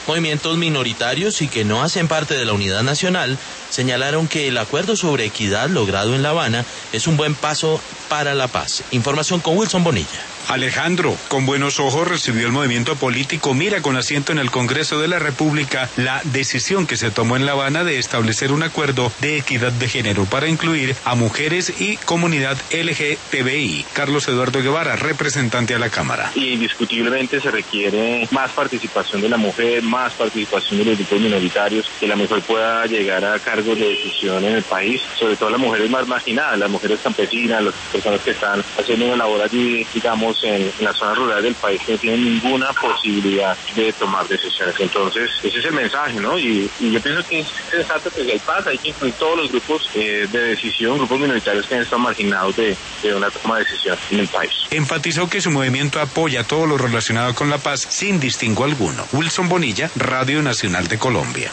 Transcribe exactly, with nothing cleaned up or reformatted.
Movimientos minoritarios y que no hacen parte de la unidad nacional señalaron que el acuerdo sobre equidad logrado en La Habana es un buen paso para la paz. Información con Wilson Bonilla. Alejandro, con buenos ojos recibió el movimiento político Mira con asiento en el Congreso de la República la decisión que se tomó en La Habana de establecer un acuerdo de equidad de género para incluir a mujeres y comunidad L G T B I. Carlos Eduardo Guevara, representante a la Cámara. Y indiscutiblemente se requiere más participación de la mujer, más participación de los grupos minoritarios, que la mujer pueda llegar a cargos de decisión en el país, sobre todo las mujeres más marginadas, las mujeres campesinas, las personas que están haciendo una labor allí, digamos, En, en la zona rural del país, que no tienen ninguna posibilidad de tomar decisiones. Entonces, ese es el mensaje, ¿no? Y, y yo pienso que es sensato que hay paz, hay que incluir todos los grupos eh, de decisión, grupos minoritarios que han estado marginados de, de una toma de decisión en el país. Enfatizó que su movimiento apoya todo lo relacionado con la paz sin distingo alguno. Wilson Bonilla, Radio Nacional de Colombia.